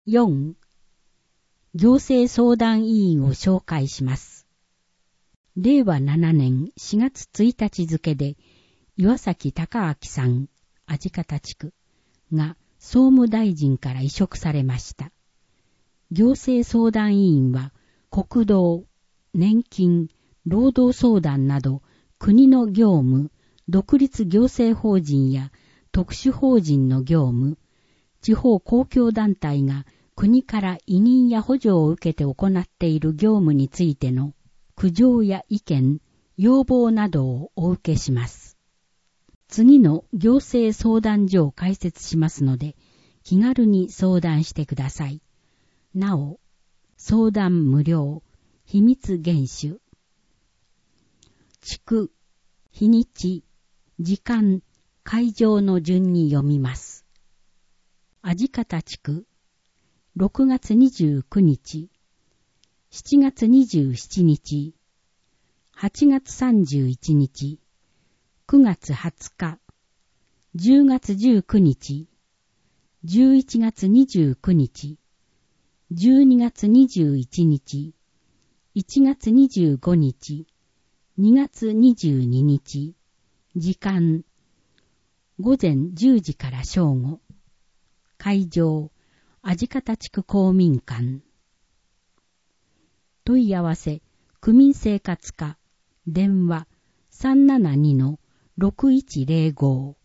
4. 行政相談委員を紹介します。令和7年4月1日付で岩崎隆明さん、味方地区が総務大臣から委嘱されました。行政相談委員は国道、年金、労働相談など国の業務、独立行政法人や特殊法人の業務、地方公共団体が国から委任や補助を受けて行っている業務についての苦情や意見、要望などをお受けします。次の行政相談所を開設しますので、気軽に相談してください。なお、相談無料、秘密厳守。地区、日にち、時間、会場の順に読みます。味方地区、6月29日、7月27日、8月31日、9月20日、10月19日、11月29日、12月21日、1月25日、2月22日、時間、午前10時から正午、会場、味方地区公民館。問い合わせ、区民生活課、電話 372-6105